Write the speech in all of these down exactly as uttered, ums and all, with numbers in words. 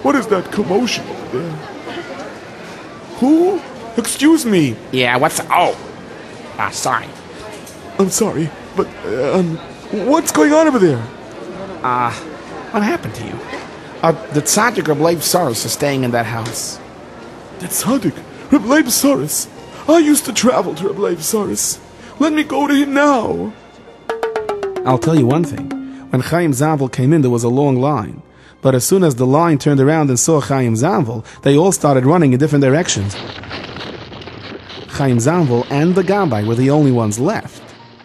what is that commotion over there? Who? Excuse me. Yeah, what's... Oh. Ah, sorry. I'm sorry, but, uh, um, what's going on over there? Uh, what happened to you? Uh, the Tzaddik Reb Leib Soros is staying in that house. The Tzaddik Reb Leib Soros? I used to travel to Reb Leib Soros. Let me go to him now. I'll tell you one thing. When Chaim Zanvel came in, there was a long line. But as soon as the line turned around and saw Chaim Zanvel, they all started running in different directions. Chaim Zanvel and the Gabbai were the only ones left.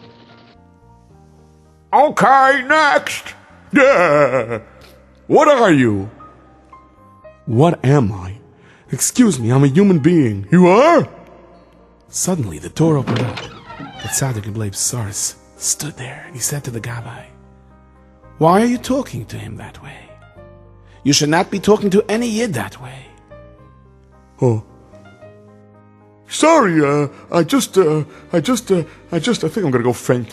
Okay, next. Yeah. What are you? What am I? Excuse me, I'm a human being. You are? Suddenly, the door opened up. The Tzaddik Reb Leib Soros stood there, and he said to the Gabbai, "Why are you talking to him that way? You should not be talking to any Yid that way." Oh. Sorry, uh, I just, uh, I just, uh, I just, I think I'm gonna go faint.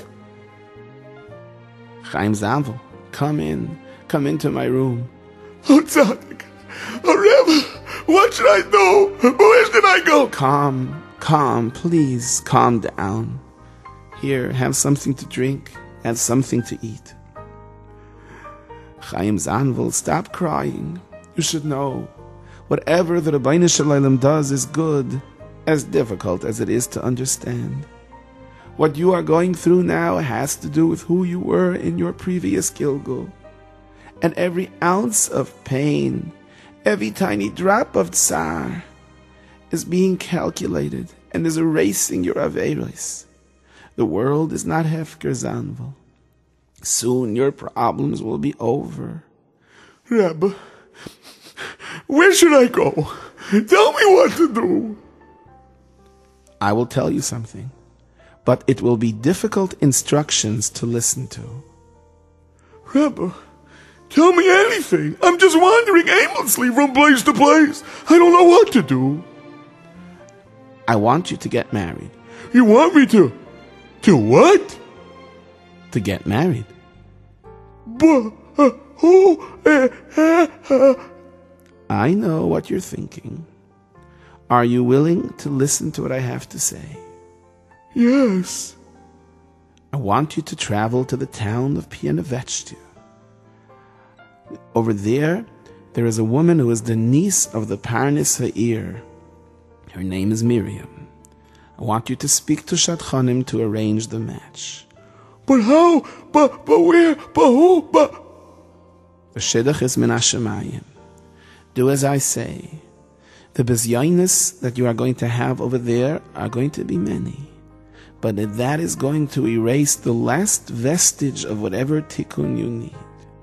Chaim Zanvel, come in. Come into my room. Oh, Tzaddik. Oh, Rebbe, what should I do? Where should I go? Calm, calm, please, calm down. Here, have something to drink and something to eat. Chaim Zanvel, stop crying. You should know, whatever the Rebbeinu Shalom does is good, as difficult as it is to understand. What you are going through now has to do with who you were in your previous Gilgul. And every ounce of pain, every tiny drop of tsar, is being calculated and is erasing your Averos. The world is not Hefker Zanvel. Soon your problems will be over. Rebbe, where should I go? Tell me what to do. I will tell you something, but it will be difficult instructions to listen to. Rebbe, tell me anything. I'm just wandering aimlessly from place to place. I don't know what to do. I want you to get married. You want me to? To what? To get married. But, uh, who? Uh, uh, uh. I know what you're thinking. Are you willing to listen to what I have to say? Yes. I want you to travel to the town of Pianovechtia. Over there, there is a woman who is the niece of the Parnas Ha'ir. Her name is Miriam. I want you to speak to Shadchanim to arrange the match. But how? But, but where? But who? But... The Shidduch is min hashamayim. Do as I say. The bezyonis that you are going to have over there are going to be many. But that is going to erase the last vestige of whatever tikkun you need.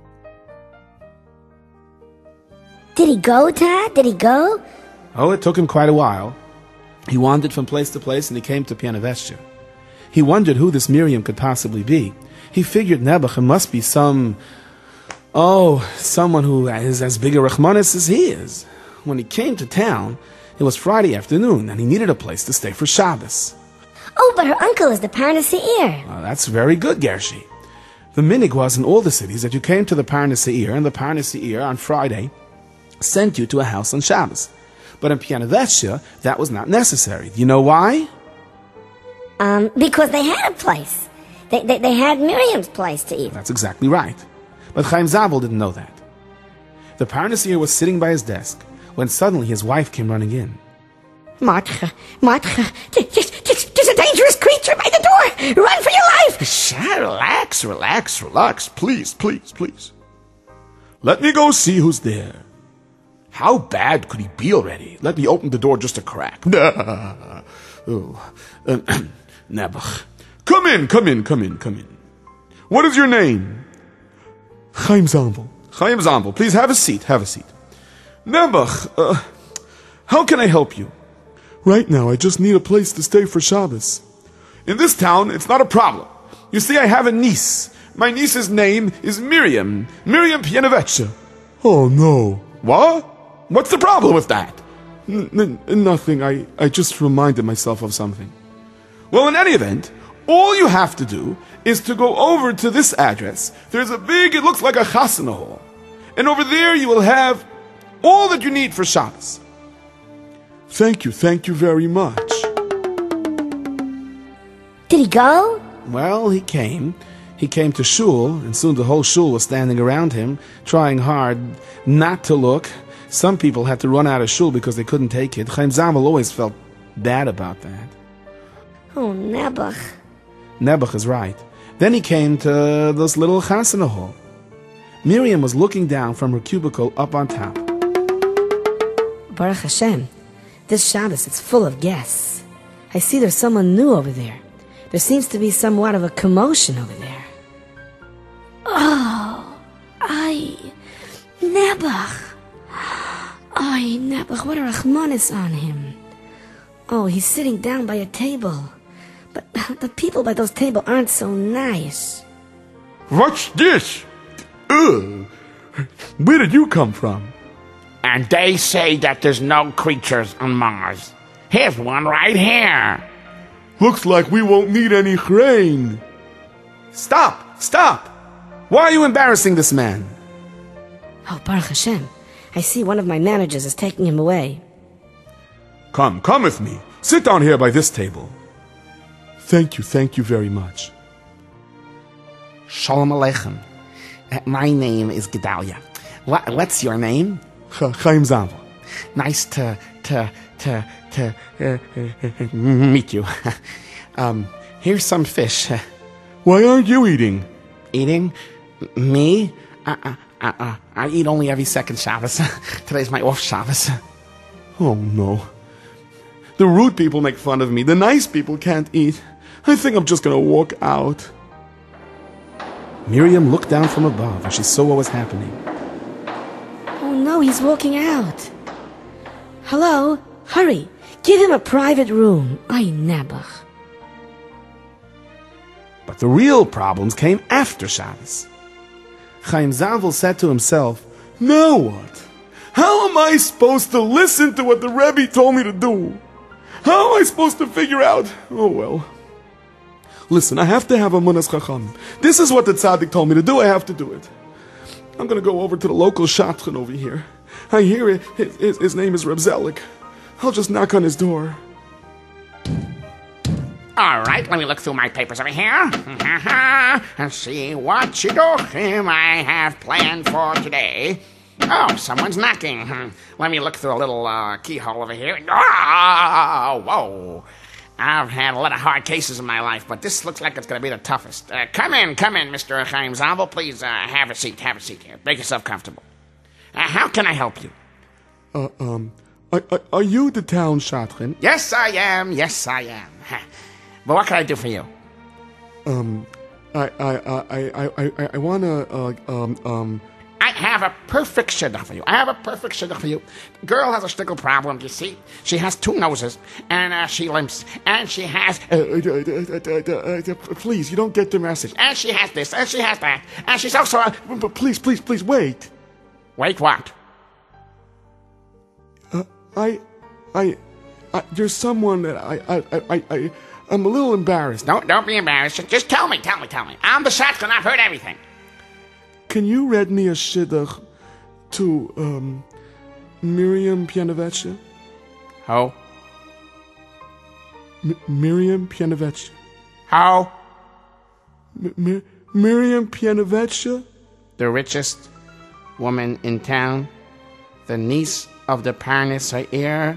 Did he go, Tad? Did he go? Oh, it took him quite a while. He wandered from place to place and he came to Pianovechtia. He wondered who this Miriam could possibly be. He figured Nebuch must be some, oh, someone who is as big a Rachmanis as he is. When he came to town, it was Friday afternoon and he needed a place to stay for Shabbos. Oh, but her uncle is the Parnas Ha'ir. Oh, that's very good, Gershi. The minig was in all the cities that you came to the Parnas Ha'ir, and the Parnas Ha'ir on Friday sent you to a house on Shabbos. But in Pianovechtia, that was not necessary. Do you know why? Um, because they had a place. They, they, they had Miriam's place to eat. That's exactly right. But Chaim Zanvel didn't know that. The Parnas Ha'ir was sitting by his desk when suddenly his wife came running in. Matcha, Matcha, there's a dangerous creature by the door. Run for your life. Shah, relax, relax, relax. Please, please, please. Let me go see who's there. How bad could he be already? Let me open the door just a crack. Oh. Uh, Nebuch. Come in, come in, come in, come in. What is your name? Chaim Zanvel. Chaim Zanvel, please have a seat, have a seat. Nebuch, uh, how can I help you? Right now, I just need a place to stay for Shabbos. In this town, it's not a problem. You see, I have a niece. My niece's name is Miriam. Miriam Pianovechtia. Oh, no. What? What's the problem with that? N- n- nothing. I, I just reminded myself of something. Well, in any event, all you have to do is to go over to this address. There's a big, it looks like a chasana hall. And over there you will have all that you need for Shabbos. Thank you, thank you very much. Did he go? Well, he came. He came to shul, and soon the whole shul was standing around him, trying hard not to look. Some people had to run out of shul because they couldn't take it. Chaim Zavel always felt bad about that. Oh, Nebuch. Nebuch is right. Then he came to this little chasana hall. Miriam was looking down from her cubicle up on top. Baruch Hashem, this Shabbos, it's full of guests. I see there's someone new over there. There seems to be somewhat of a commotion over there. Oh, I... Nebuch. Ay, Nebuch, what a rachmanis on him. Oh, he's sitting down by a table. But the people by those tables aren't so nice. What's this? Ugh. Where did you come from? And they say that there's no creatures on Mars. Here's one right here. Looks like we won't need any grain. Stop! Stop! Why are you embarrassing this man? Oh, Baruch Hashem, I see one of my managers is taking him away. Come, come with me. Sit down here by this table. Thank you, thank you very much. Shalom Aleichem. Uh, my name is Gedalia. What, what's your name? Chaim Zavel. Nice to, to, to, to uh, uh, meet you. um, here's some fish. Why aren't you eating? Eating? Me? Uh, uh, uh, uh, I eat only every second Shabbos. Today's my off Shabbos. Oh, no. The rude people make fun of me. The nice people can't eat. I think I'm just gonna walk out. Miriam looked down from above and she saw what was happening. Oh no, he's walking out. Hello? Hurry! Give him a private room. Ay, Nebuch. But the real problems came after Shabbos. Chaim Zavel said to himself, Now what? How am I supposed to listen to what the Rebbe told me to do? How am I supposed to figure out? Oh well. Listen, I have to have a Munas Chacham. This is what the tzaddik told me to do. I have to do it. I'm going to go over to the local shadchan over here. I hear it. His, his, his name is Reb Zelik. I'll just knock on his door. All right, let me look through my papers over here and see what shidduchim I have planned for today. Oh, someone's knocking. Let me look through a little uh, keyhole over here. Oh, whoa. I've had a lot of hard cases in my life, but this looks like it's going to be the toughest. Uh, come in, come in, Mister Chaim Zavel. Please uh, have a seat, have a seat here. Make yourself comfortable. Uh, how can I help you? Uh, um, are, are, are you the town shadchan? Yes, I am. Yes, I am. But what can I do for you? Um, I, I, I, I, I, I, I want to, uh, um, um... I have a perfect shidduch for you. I have a perfect shidduch for you. The girl has a shtickle problem, you see. She has two noses, and uh, she limps, and she has... Uh, uh, uh, uh, uh, uh, please, you don't get the message. And she has this, and she has that, and she's also... Uh, but please, please, please, wait. Wait what? Uh, I, I, I, there's someone that I, I, I, I, I'm a little embarrassed. Don't, don't be embarrassed. Just tell me, tell me, tell me. I'm the shotgun, I've heard everything. Can you read me a shidduch to, um, Miriam Pianovetcha? How? M- Miriam Pianovetcha. How? M- Mir- Miriam Pianovetcha? The richest woman in town, the niece of the Parnas Ha'ir.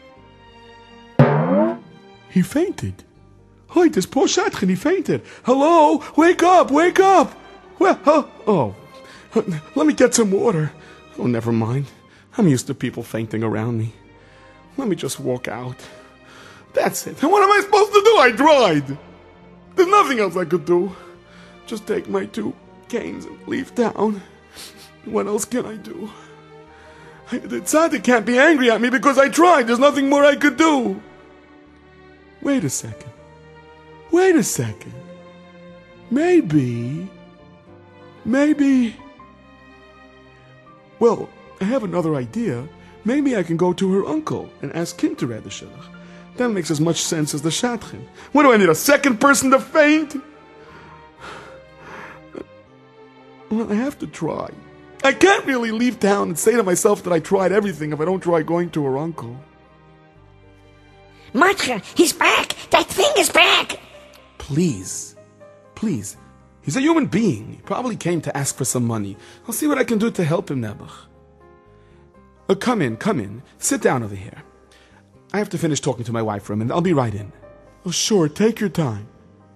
He fainted. Hi, this poor shadchan, he fainted. Hello, wake up, wake up. Well, oh, oh, let me get some water. Oh, never mind. I'm used to people fainting around me. Let me just walk out. That's it. And what am I supposed to do? I tried. There's nothing else I could do. Just take my two canes and leave town. What else can I do? I, the tzaddik can't be angry at me because I tried. There's nothing more I could do. Wait a second. Wait a second. Maybe... Maybe... Well, I have another idea. Maybe I can go to her uncle and ask him to read the shidduch. That makes as much sense as the shadchan. What do I need, a second person to faint? Well, I have to try. I can't really leave town and say to myself that I tried everything if I don't try going to her uncle. Matcha, he's back! That thing is back! Please, please. He's a human being. He probably came to ask for some money. I'll see what I can do to help him, Nebuch. Uh, come in, come in. Sit down over here. I have to finish talking to my wife for a minute. I'll be right in. Oh, sure, take your time.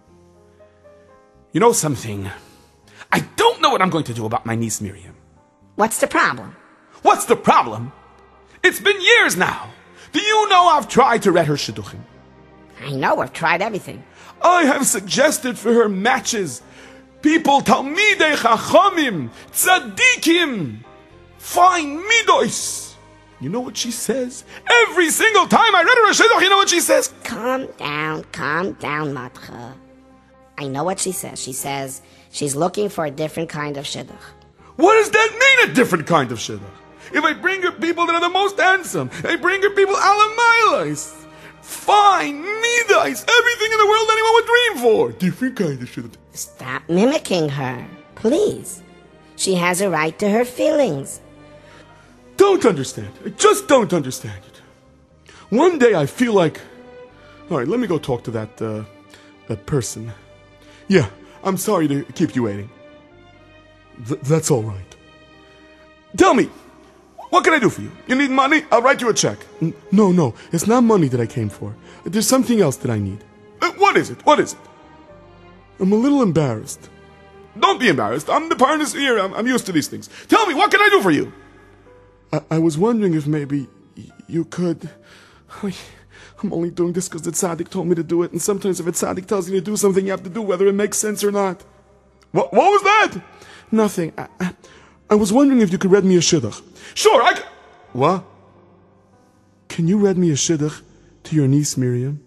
You know something? I don't know what I'm going to do about my niece Miriam. What's the problem? What's the problem? It's been years now. Do you know I've tried to read her shidduchim? I know, we've tried everything. I have suggested for her matches. People, Talmidei Chachamim, Tzadikim, fine midos. You know what she says? Every single time I read her a shidduch, you know what she says? Calm down, calm down, Matcha. I know what she says. She says she's looking for a different kind of shidduch. What does that mean, a different kind of shidduch? If I bring her people that are the most handsome, I bring her people alamailas, fine, midas, everything in the world anyone would dream for. Different kind of shidduch. Stop mimicking her, please. She has a right to her feelings. Don't understand. I just don't understand it. One day I feel like... All right, let me go talk to that, uh, that person. Yeah, I'm sorry to keep you waiting. Th- that's all right. Tell me, what can I do for you? You need money? I'll write you a check. N- no, no, it's not money that I came for. There's something else that I need. Uh, what is it? What is it? I'm a little embarrassed. Don't be embarrassed. I'm the partner here. I'm, I'm used to these things. Tell me, what can I do for you? I, I was wondering if maybe y- you could... I, I'm only doing this because the tzaddik told me to do it, and sometimes if a tzaddik tells you to do something, you have to do whether it makes sense or not. What, what was that? Nothing. I, I, I was wondering if you could read me a shidduch. Sure, I c- What? Can you read me a shidduch to your niece Miriam?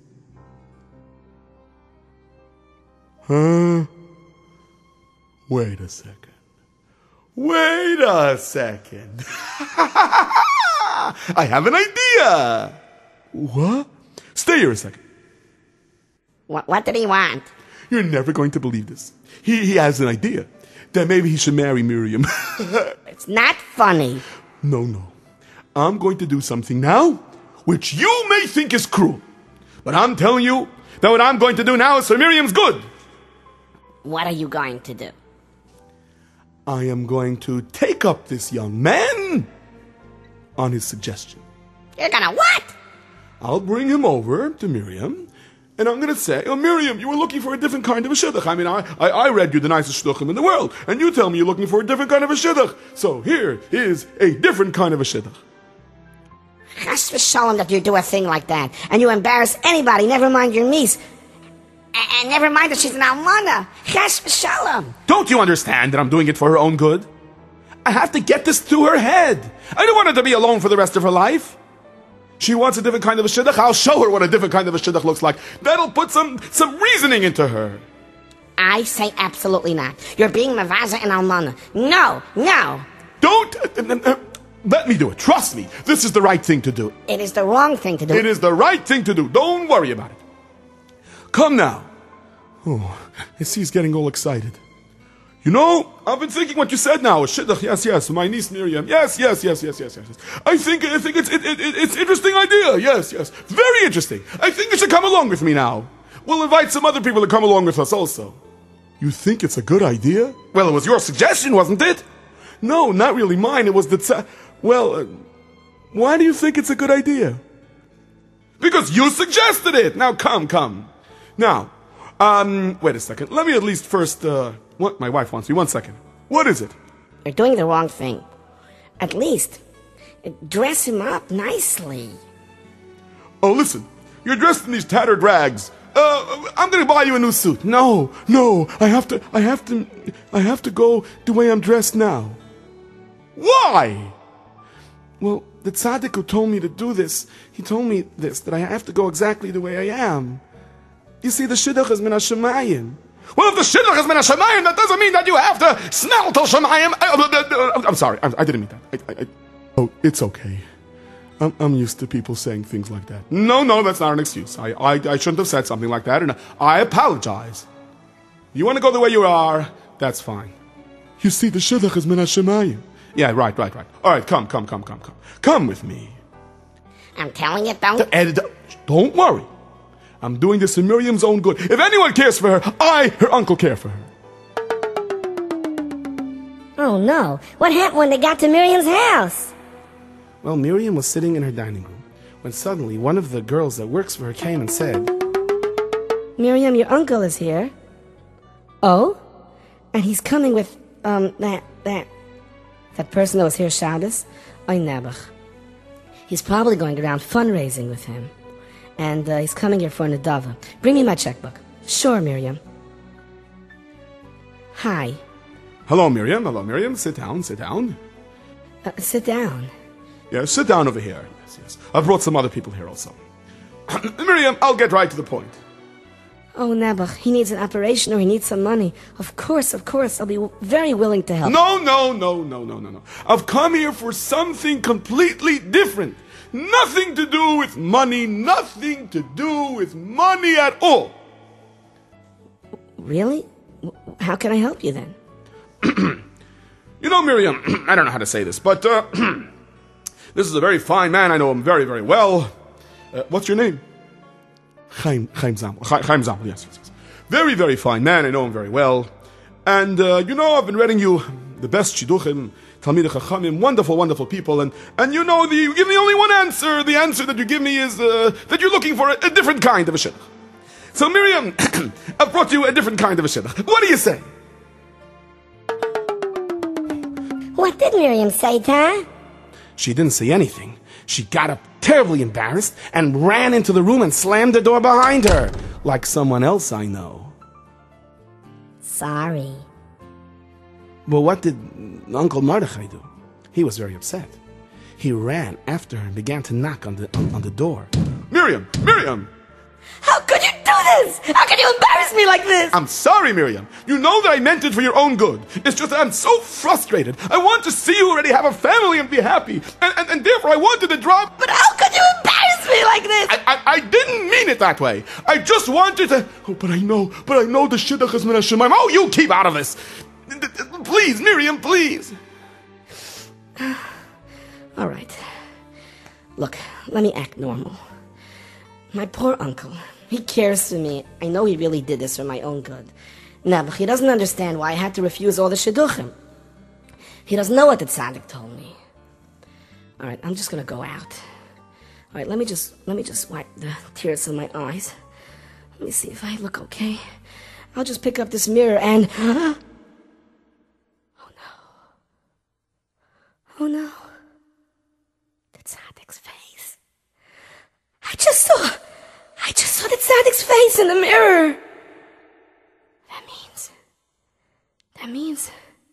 Huh? Wait a second. Wait a second. I have an idea. What? Stay here a second. What, what did he want? You're never going to believe this. He, he has an idea that maybe he should marry Miriam. It's not funny. No, no. I'm going to do something now which you may think is cruel. But I'm telling you that what I'm going to do now is for Miriam's good. What are you going to do? I am going to take up this young man on his suggestion. You're gonna what? I'll bring him over to Miriam, and I'm going to say, oh, Miriam, you were looking for a different kind of a shidduch. I mean, I, I, I read you the nicest shidduchim in the world, and you tell me you're looking for a different kind of a shidduch. So here is a different kind of a shidduch. Chas v'shalom that you do a thing like that, and you embarrass anybody, never mind your niece. A- and never mind that she's an almana. Chas v'shalom. Don't you understand that I'm doing it for her own good? I have to get this through her head. I don't want her to be alone for the rest of her life. She wants a different kind of a shidduch. I'll show her what a different kind of a shidduch looks like. That'll put some, some reasoning into her. I say absolutely not. You're being mavaza and almana. No, no. Don't... Uh, uh, uh, let me do it. Trust me. This is the right thing to do. It is the wrong thing to do. It is the right thing to do. Don't worry about it. Come now. Oh, I see he's getting all excited. You know, I've been thinking what you said now. Shidduch, yes, yes. My niece Miriam. Yes, yes, yes, yes, yes, yes. yes. I think, I think it's, it, it, it's interesting idea. Yes, yes. Very interesting. I think you should come along with me now. We'll invite some other people to come along with us also. You think it's a good idea? Well, it was your suggestion, wasn't it? No, not really mine. It was the... Tza- well, uh, why do you think it's a good idea? Because you suggested it. Now, come, come. Now, um, wait a second. Let me at least first, uh... What? My wife wants me. One second. What is it? You're doing the wrong thing. At least, dress him up nicely. Oh, listen. You're dressed in these tattered rags. Uh, I'm gonna buy you a new suit. No, no. I have to, I have to, I have to go the way I'm dressed now. Why? Well, the tzaddik who told me to do this, he told me this, that I have to go exactly the way I am. You see, the shidduch is min hashemayim. Well, if the shidduch is min hashemayim, that doesn't mean that you have to smell till shemayim. I'm sorry, I, I didn't mean that. I, I, I, oh, it's okay. I'm, I'm used to people saying things like that. No, no, that's not an excuse. I, I, I shouldn't have said something like that, and I apologize. You want to go the way you are, that's fine. You see, the shidduch is min hashemayim. Yeah, right, right, right. All right, come, come, come, come, come. Come with me. I'm telling you, don't. And don't worry. I'm doing this for Miriam's own good. If anyone cares for her, I, her uncle, care for her. Oh no, what happened when they got to Miriam's house? Well, Miriam was sitting in her dining room when suddenly one of the girls that works for her came and said, Miriam, your uncle is here. Oh? And he's coming with, um, that, that, that person that was here Shabbos? Oy Nebuch. He's probably going around fundraising with him. And uh, he's coming here for Nadava. Bring me my checkbook. Sure, Miriam. Hi. Hello, Miriam. Hello, Miriam. Sit down, sit down. Uh, sit down. Yeah, sit down over here. Yes, yes. I've brought some other people here also. Miriam, I'll get right to the point. Oh, Nebuch, he needs an operation or he needs some money. Of course, of course, I'll be w- very willing to help. No, no, no, no, no, no, no. I've come here for something completely different. Nothing to do with money, nothing to do with money at all. Really? W- How can I help you then? You know, Miriam, I don't know how to say this, but uh, this is a very fine man. I know him very, very well. Uh, what's your name? Chaim, Chaim Zamel. Chaim Zamel, yes, yes, yes. Very, very fine man. I know him very well. And, uh, you know, I've been reading you the best Shidduchim, Talmidei Chachamim, wonderful, wonderful people. And, and you know, the, you give me only one answer. The answer that you give me is uh, that you're looking for a, a different kind of a Shidduch. So, Miriam, I've brought you a different kind of a Shidduch. What do you say? What did Miriam say, Ta? She didn't say anything. She got up terribly embarrassed and ran into the room and slammed the door behind her, like someone else I know. Sorry. Well, what did Uncle Mordechai do? He was very upset. He ran after her and began to knock on the, on, on the door. Miriam, Miriam! How could you do this? How could you embarrass me like this? I'm sorry, Miriam. You know that I meant it for your own good. It's just that I'm so frustrated. I want to see you already have a family and be happy. And, and, and therefore I wanted to drop... But how could you embarrass me like this? I, I, I didn't mean it that way. I just wanted to... Oh, but I know, but I know the Shidduch is Min HaShamayim. Oh, you keep out of this. Please, Miriam, please. All right. Look, let me act normal. My poor uncle, he cares for me. I know he really did this for my own good. Now, but he doesn't understand why I had to refuse all the shidduchim. He doesn't know what the tzaddik told me. All right, I'm just gonna go out. All right, let me just let me just wipe the tears from my eyes. Let me see if I look okay. I'll just pick up this mirror and... Oh no. Oh no. The tzaddik's face. I just saw... I just saw the tzaddik's face in the mirror. That means... That means...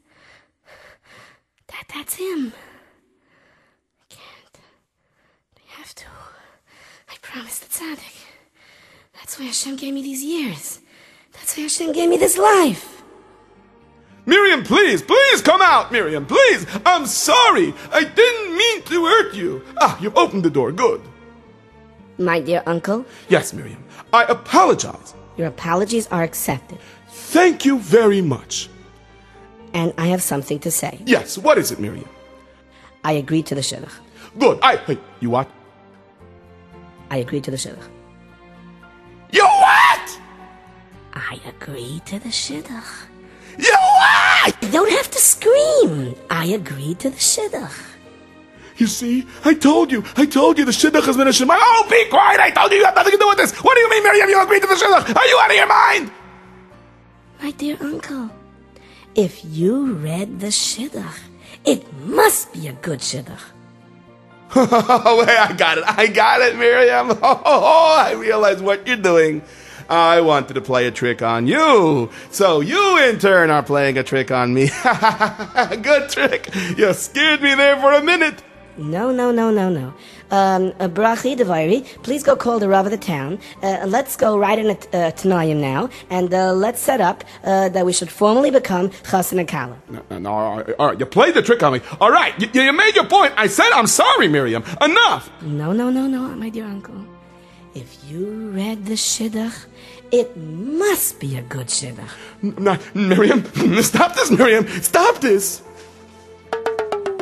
That that's him. I can't. I have to. I promised the tzaddik. That's why Hashem gave me these years. That's why Hashem gave me this life. Miriam, please, please come out, Miriam, please. I'm sorry. I didn't mean to hurt you. Ah, you opened the door. Good. My dear uncle, Yes, Miriam. I apologize. your apologies are accepted. Thank you very much. And I have something to say. Yes, what is it, Miriam? I agreed to the shidduch. Good. I... Hey, you what? I agreed to the shidduch. You what? I agreed to the shidduch. You what? You don't have to scream. I agreed to the shidduch. You see, I told you. I told you the Shidduch has been a Shemayim. Oh, be quiet. I told you you have nothing to do with this. What do you mean, Miriam? You agreed to the Shidduch? Are you out of your mind? My dear uncle, if you read the shidduch, it must be a good shidduch. Oh, wait, I got it. I got it, Miriam. Oh, oh, oh, I realize what you're doing. I wanted to play a trick on you. So you, in turn, are playing a trick on me. Good trick. You scared me there for a minute. No, no, no, no, no. Um, uh, Brachi Devairi, please go call the Rav of the town. Uh, let's go right in at uh, Tanayim now, and uh, let's set up uh, that we should formally become Chassan and Kala. No, no, no, all right, all right. You played the trick on me. All right, you, you made your point. I said I'm sorry, Miriam. Enough. No, no, no, no, my dear uncle. If you read the shidduch, it must be a good shidduch. No, Miriam, stop this, Miriam. Stop this.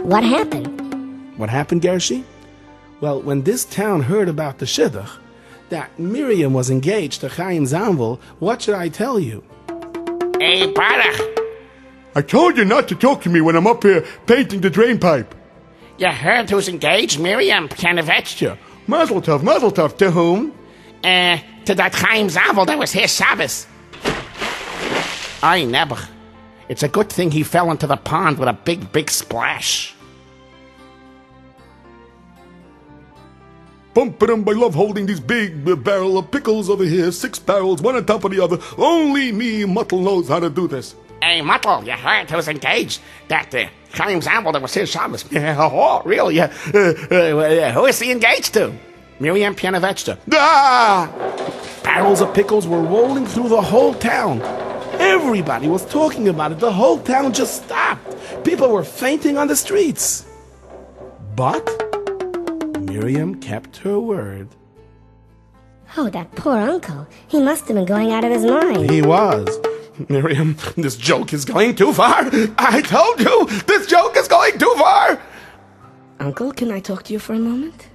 What happened? What happened, Gershi? Well, when this town heard about the shidduch, that Miriam was engaged to Chaim Zanvil, what should I tell you? Hey, Baruch, I told you not to talk to me when I'm up here painting the drain pipe. you heard who's engaged? Miriam Pianovetscha. Mazel tov, mazel tov. To whom? Uh, to that Chaim Zavel that was here Shabbos. Aye, Nebuch. It's a good thing he fell into the pond with a big, big splash. Bum-ba-dum, I love holding these big uh, barrel of pickles over here, six barrels, one on top of the other. Only me, Muttle, knows how to do this. Hey, Muttle, you heard who's engaged? That uh, Chaim Zavel that was here Shabbos. Yeah, oh, really? Yeah. Uh, uh, who is he engaged to? Miriam Pianovetscha. Ah! Barrels of pickles were rolling through the whole town. Everybody was talking about it. The whole town just stopped. People were fainting on the streets. But Miriam kept her word. Oh, that poor uncle. He must have been going out of his mind. He was. Miriam, this joke is going too far. I told you, this joke is going too far. Uncle, can I talk to you for a moment?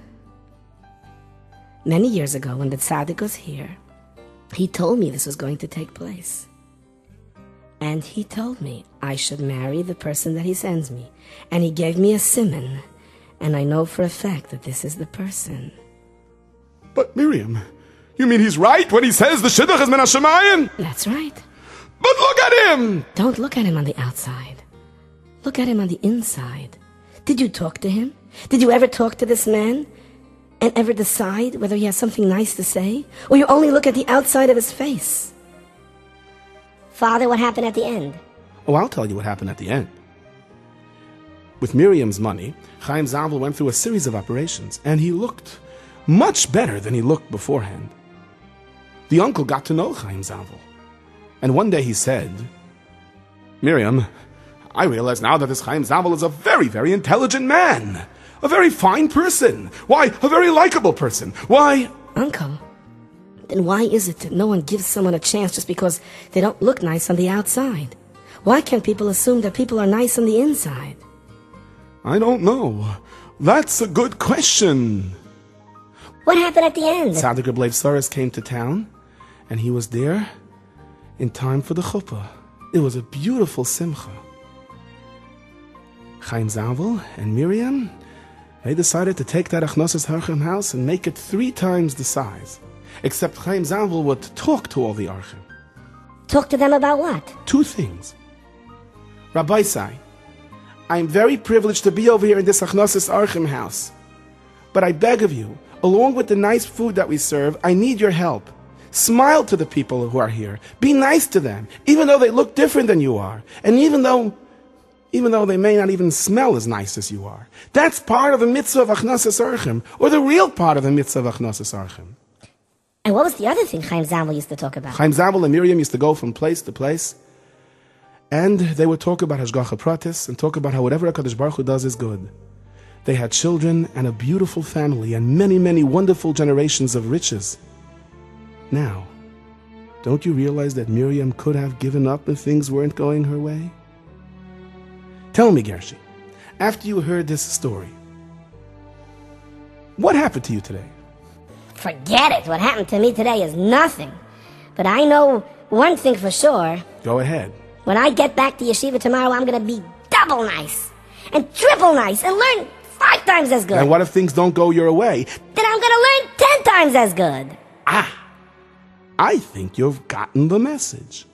Many years ago, when the tzaddik was here, he told me this was going to take place. And he told me I should marry the person that he sends me. And he gave me a siman. And I know for a fact that this is the person. But Miriam, you mean he's right when he says the shidduch is min hashamayim? That's right. But look at him! Don't look at him on the outside. Look at him on the inside. Did you talk to him? Did you ever talk to this man? And ever decide whether he has something nice to say? Or you only look at the outside of his face? Father, what happened at the end? Oh, I'll tell you what happened at the end. With Miriam's money, Chaim Zavel went through a series of operations, and he looked much better than he looked beforehand. The uncle got to know Chaim Zavel, and one day he said, Miriam, I realize now that this Chaim Zavel is a very, very intelligent man, a very fine person, why, a very likable person, why... Uncle, then why is it that no one gives someone a chance just because they don't look nice on the outside? Why can't people assume that people are nice on the inside? I don't know. That's a good question. What happened at the end? Tzaddik Rebbe Lev Soros came to town, and he was there in time for the chuppah. It was a beautiful simcha. Chaim Zavel and Miriam, they decided to take that Achnosas Archim house and make it three times the size. Except Chaim Zavel would talk to all the Archim. Talk to them about what? Two things. Rabbi Sai, I'm very privileged to be over here in this Achnosas Archim house. But I beg of you, along with the nice food that we serve, I need your help. Smile to the people who are here. Be nice to them, even though they look different than you are. And even though, even though they may not even smell as nice as you are. That's part of the mitzvah of Achnosas Archim, or the real part of the mitzvah of Achnosas Archim. And what was the other thing Chaim Zavel used to talk about? Chaim Zavel and Miriam used to go from place to place, and they would talk about Hashgacha Pratis and talk about how whatever HaKadosh Baruch Hu does is good. They had children and a beautiful family and many, many wonderful generations of riches. Now, don't you realize that Miriam could have given up if things weren't going her way? Tell me, Gershi, after you heard this story, what happened to you today? Forget it. What happened to me today is nothing. But I know one thing for sure. Go ahead. When I get back to yeshiva tomorrow, I'm going to be double nice and triple nice and learn five times as good. And what if things don't go your way? Then I'm going to learn ten times as good. Ah, I think you've gotten the message.